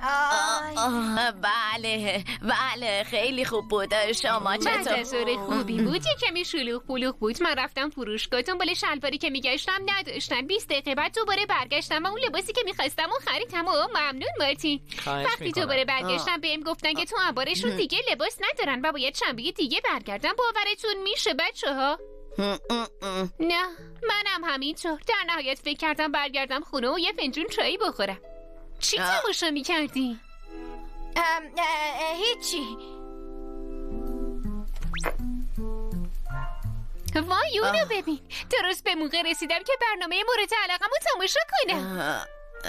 S11: بله خیلی خوب بود. شما چطور؟
S5: بعد از ظهر خوبی بود. یه کمی شلوغ پلوغ بود. من رفتم فروشگاه، دنبال شلواری که میگشتم نداشتن. 20 دقیقه بعد دوباره برگشتم و اون لباسی که میخواستم و خریدم. ممنون مارتین. وقتی دوباره برگشتم بهم گفتن که تو انبارشون دیگه لباس ندارن و باید شنبه دیگه برگردم. باورتون میشه بچه ها؟ نه منم همینطور. در نهایت فکر کردم برگردم خونه و یه فنجون چایی بخورم. چی تماشا میکردی؟
S4: هیچی.
S5: وای اونو ببین. درست به موقع رسیدم که برنامه مورد علاقه‌مو تماشا کنم.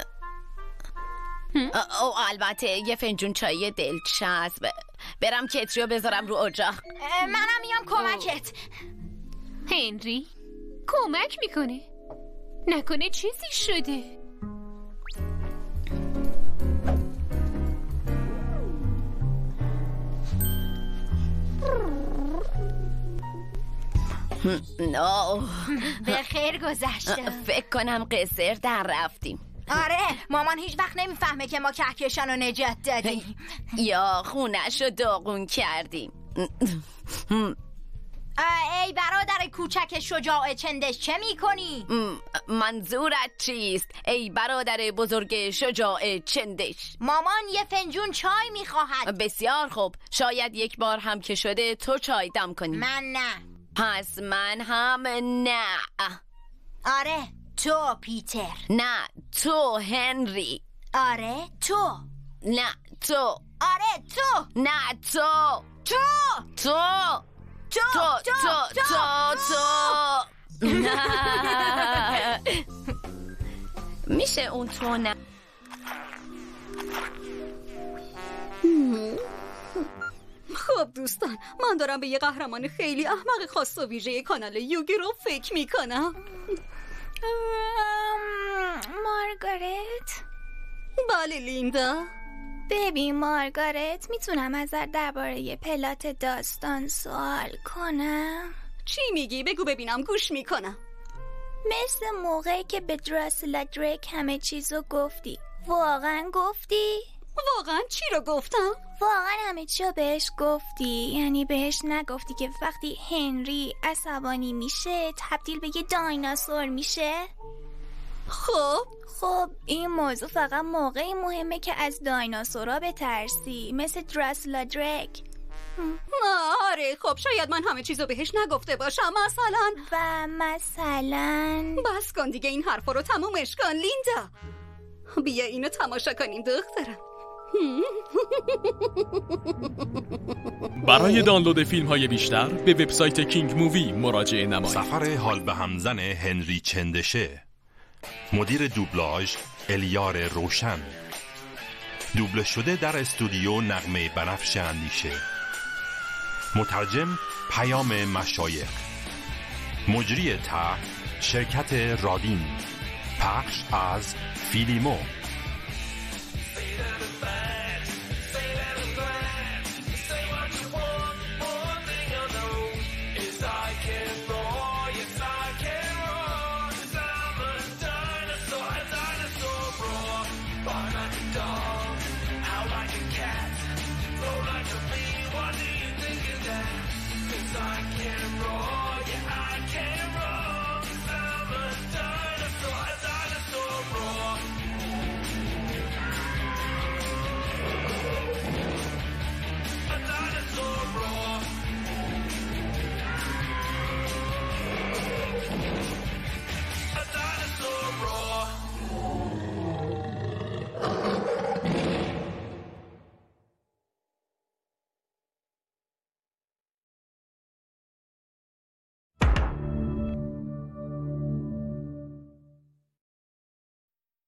S11: البته یه فنجون چای دلچسب. برم کتریو بذارم رو اجاق.
S4: منم میام کمکت.
S5: هنری کمک میکنه. نکنه چیزی شده.
S4: به خیر گذشته.
S11: فکر کنم قصر در رفتیم.
S4: آره مامان هیچ وقت نمیفهمه که ما کهکشان رو نجات دادیم
S11: یا خونش رو داغون کردیم.
S4: ای برادر کوچک شجاع چندش چه میکنی؟
S11: منظورت چیست ای برادر بزرگ شجاع چندش؟
S4: مامان یه فنجون چای میخواهد.
S11: بسیار خوب، شاید یک بار هم که شده تو چای دم کنی.
S4: من نه.
S11: پس من هم نه.
S4: آره تو پیتر.
S11: نه تو هنری.
S4: آره تو.
S11: نه تو.
S4: آره تو.
S11: نه تو.
S4: تو.
S11: میشه اون تو نه.
S12: خب دوستان، من دارم به یه قهرمان خیلی احمق خاص و ویژه کانال یوگی رو فکر میکنم.
S13: مارگارت؟
S12: بله لیندا.
S13: ببین مارگارت، میتونم ازت درباره پلات داستان سوال کنم؟
S12: چی میگی؟ بگو ببینم، گوش میکنم.
S13: مثل موقعی که به دراسلا دریک همه چیزو گفتی. واقعا گفتی؟
S12: واقعا چی رو گفتم؟
S13: واقعا همه چی رو بهش گفتی. یعنی بهش نگفتی که وقتی هنری عصبانی میشه تبدیل به یه دایناسور میشه؟ خب این موضوع فقط موقعی مهمه که از دایناسورا بترسی، مثل دراسلا دریک.
S12: آره خب شاید من همه چیزو بهش نگفته باشم.
S13: مثلا
S12: بس کن دیگه این حرفا رو تمومش کن لیندا. بیا اینو تماشا کنیم دخترم.
S14: برای دانلود فیلم های بیشتر به وبسایت کینگ مووی مراجعه نمایید.
S1: سفر حال به همزن هنری چندشه. مدیر دوبلاژ الیار روشن. دوبله شده در استودیو نغمه بنفش اندیشه. مترجم پیام مشایخ. مجری طرح شرکت رادین. پخش از فیلیمو.